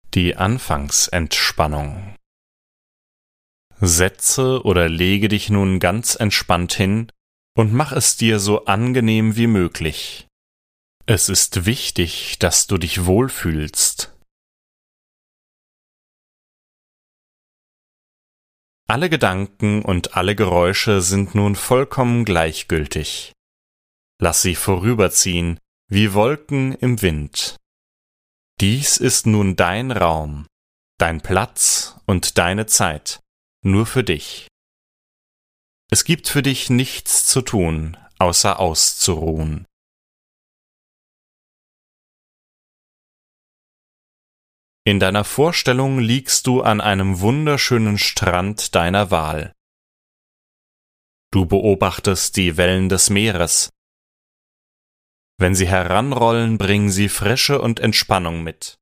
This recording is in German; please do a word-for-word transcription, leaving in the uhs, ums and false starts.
Die Anfangsentspannung. Setze oder lege dich nun ganz entspannt hin und mach es dir so angenehm wie möglich. Es ist wichtig, dass du dich wohlfühlst. Alle Gedanken und alle Geräusche sind nun vollkommen gleichgültig. Lass sie vorüberziehen, wie Wolken im Wind. Dies ist nun dein Raum, dein Platz und deine Zeit, nur für dich. Es gibt für dich nichts zu tun, außer auszuruhen. In deiner Vorstellung liegst du an einem wunderschönen Strand deiner Wahl. Du beobachtest die Wellen des Meeres. Wenn sie heranrollen, bringen sie Frische und Entspannung mit.